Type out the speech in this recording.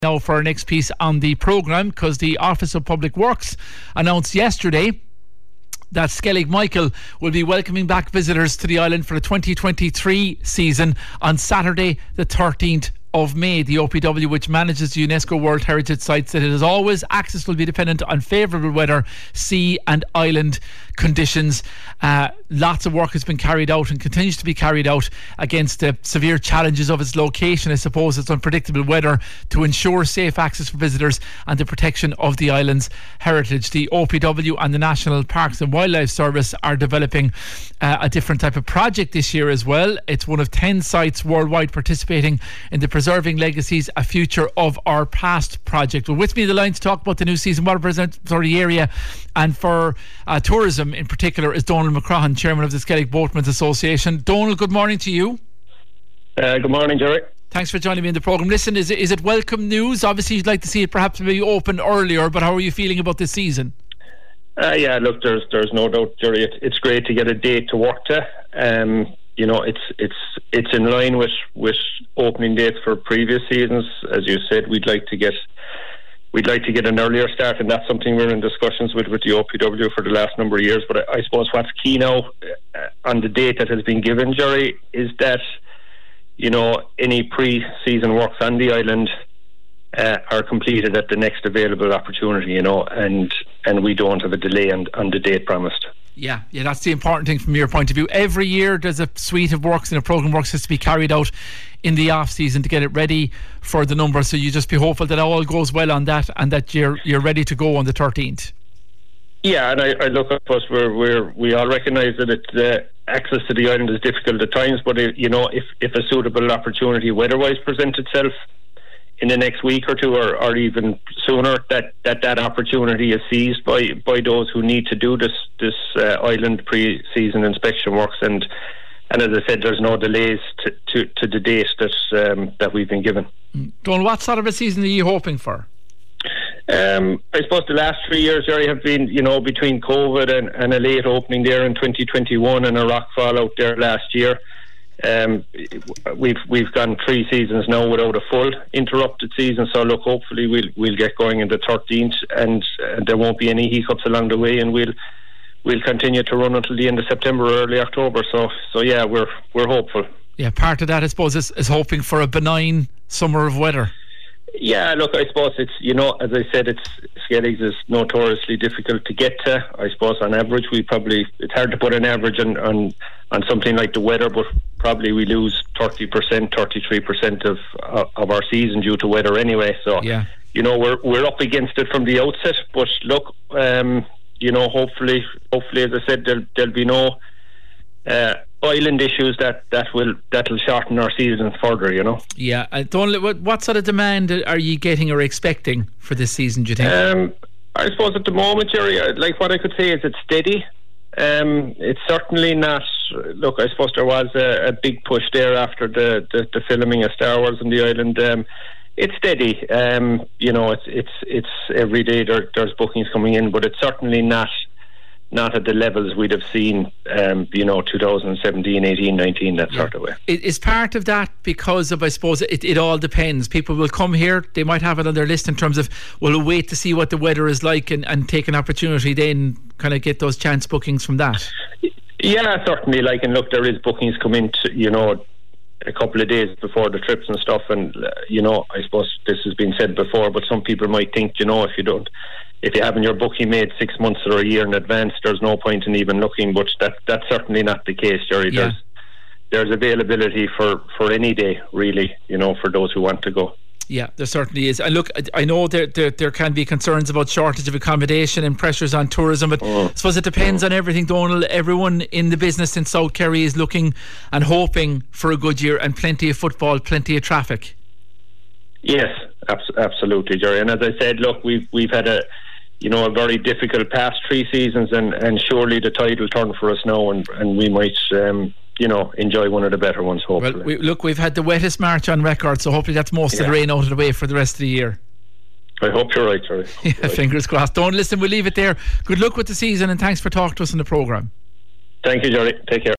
Now for our next piece on the programme, because the Office of Public Works announced yesterday that Skellig Michael will be welcoming back visitors to the island for the 2023 season on Saturday the 13th of May. The OPW, which manages the UNESCO World Heritage Site, said it as always access will be dependent on favourable weather, sea and island conditions. Lots of work has been carried out and continues to be carried out against the severe challenges of its location. I suppose it's unpredictable weather to ensure safe access for visitors and the protection of the island's heritage. The OPW and the National Parks and Wildlife Service are developing a different type of project this year as well. It's one of 10 sites worldwide participating in the Preserving Legacies, A Future of Our Past project. Well, with me on the line to talk about the new season water present for the area and for tourism in particular is Donald McCrahan, Chairman of the Skellig Boatmen's Association. Donald, good morning to you. Good morning, Jerry. Thanks for joining me in the programme. Listen, is it welcome news? Obviously you'd like to see it perhaps maybe open earlier, but how are you feeling about this season? Yeah, look, there's no doubt, Jerry. It's great to get a date to work to. You know, it's in line with opening dates for previous seasons. As you said, we'd like to get an earlier start, and that's something we're in discussions with the OPW for the last number of years. But I suppose what's key now on the date that has been given, Jerry, is that, you know, any pre-season works on the island are completed at the next available opportunity, you know, and we don't have a delay on the date promised. Yeah, that's the important thing from your point of view. Every year there's a suite of works and a programme works has to be carried out in the off season to get it ready for the number. So you just be hopeful that all goes well on that and that you're ready to go on the 13th. Yeah, and I look, of course, we all recognise that access to the island is difficult at times, but you know, if a suitable opportunity weather-wise presents itself in the next week or two, or even sooner, that opportunity is seized by those who need to do this island pre-season inspection works, and as I said, there's no delays to the date that we've been given. Donald, what sort of a season are you hoping for? I suppose the last 3 years, Jerry, have been, you know, between COVID and a late opening there in 2021 and a rock fall out there last year. We've gone 3 seasons now without a full interrupted season, so look, hopefully we'll get going in the 13th and there won't be any hiccups along the way, and we'll continue to run until the end of September or early October. So yeah, we're hopeful. Yeah, part of that I suppose is hoping for a benign summer of weather. Yeah, look, I suppose it's, you know, as I said, Skellig is notoriously difficult to get to. I suppose on average it's hard to put an average on something like the weather, but probably we lose 30%, 33% of our season due to weather anyway. So yeah, you know, we're up against it from the outset. But look, you know, hopefully, as I said, there'll be no island issues that'll shorten our season further, you know. Yeah, what sort of demand are you getting or expecting for this season, do you think? I suppose at the moment, Jerry, like what I could say is it's steady. It's certainly not. Look, I suppose there was a big push there after the filming of Star Wars on the island. It's steady. You know, it's every day there's bookings coming in, but it's certainly not at the levels we'd have seen, you know, 2017, 18, 19, that sort of way. Is part of that because of, I suppose, it all depends. People will come here, they might have it on their list in terms of, we'll wait to see what the weather is like and take an opportunity then kind of get those chance bookings from that. Yeah, certainly. And look, there is bookings coming, you know, a couple of days before the trips and stuff, and you know, I suppose this has been said before, but some people might think, you know, if you haven't your booking made 6 months or a year in advance, there's no point in even looking. But that's certainly not the case, Jerry. Yeah. There's availability for any day, really, you know, for those who want to go. Yeah, there certainly is. And look, I know there can be concerns about shortage of accommodation and pressures on tourism, but I suppose it depends on everything, Donald. Everyone in the business in South Kerry is looking and hoping for a good year and plenty of football, plenty of traffic. Yes, absolutely, Jerry. And as I said, look, we've had a very difficult past 3 seasons, and surely the tide will turn for us now, and we might enjoy one of the better ones, hopefully. Well, we've had the wettest March on record, so hopefully that's most of the rain out of the way for the rest of the year. I hope you're right, Jerry. Fingers crossed. Don't listen, we'll leave it there. Good luck with the season, and thanks for talking to us on the programme. Thank you, Jerry. Take care.